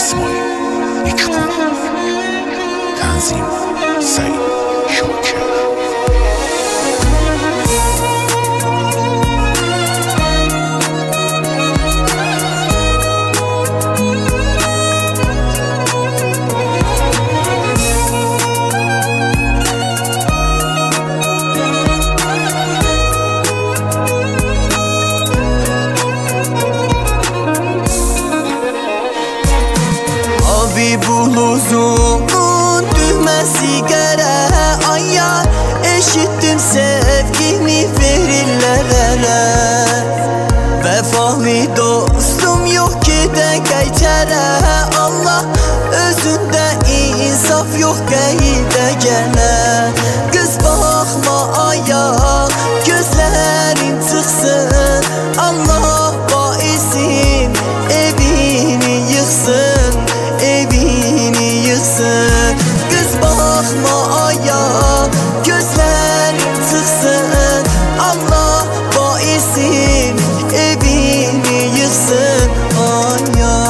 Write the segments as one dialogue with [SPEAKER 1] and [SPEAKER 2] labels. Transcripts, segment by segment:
[SPEAKER 1] İsmail İkbal Tanzim Said Şoker.
[SPEAKER 2] Buluzumun düğmesi gere ayya, eşittim sevgimi verirler ele. Vefalı dostum yok ki de geçere, Allah özünde insaf yok geyde gene. Kız bakma aya, gözlerin çıksın, Allah baisim evini yıksın, evini yıksın. Kız bakma aya, gözlerin çıksın, Allah baisim evini yıksın aya.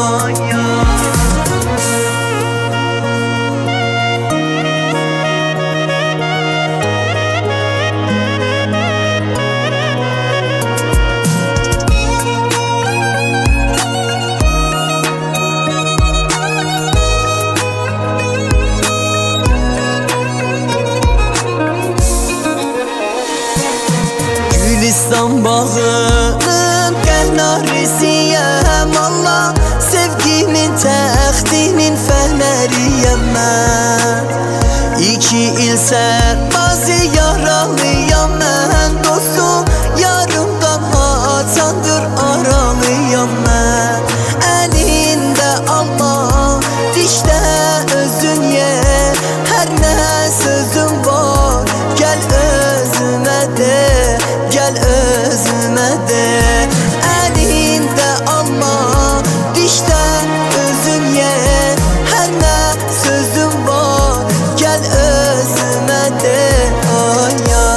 [SPEAKER 2] Gülistan bağının kenarısıyım, Allah sevgimin təxtinin fəhləriyəm mən. 2 il sərbazı yaralıyam mən, dostum yarımdan haçandır aralıyam mən. Əlində alma, dişdə özün ye, hər nə sözün var gəl özümə de, gel özüme de. Elinde alma, dişten özün ye, her ne sözüm var gel özüme de aya.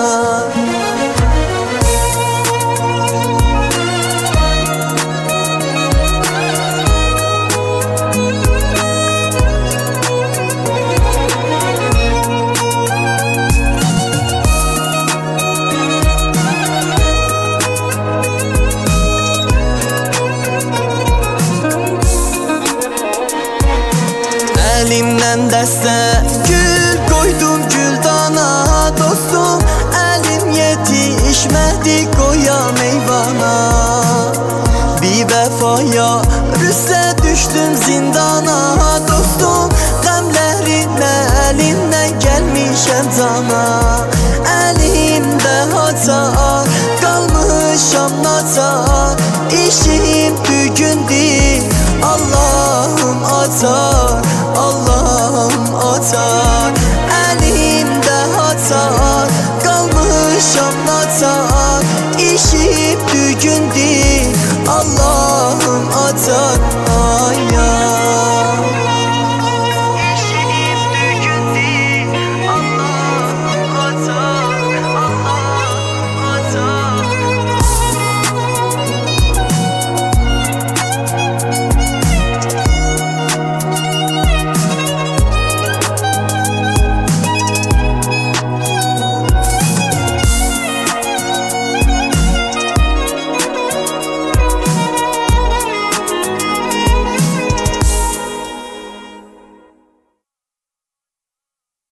[SPEAKER 2] Elimden dəstə gül koydum güldana, dostum elim yetişmədi qoya meyvana. Bir vəfaya rüssə düşdüm zindana, dostum qəmlərin əlindən gəlmişəm cana. Əlimdə haçar qalmışam naçar, işim dügündür Allahım açar, Allahım açar. Elimdə haçar qalmışam naçar, işim dügündür Allahım açar.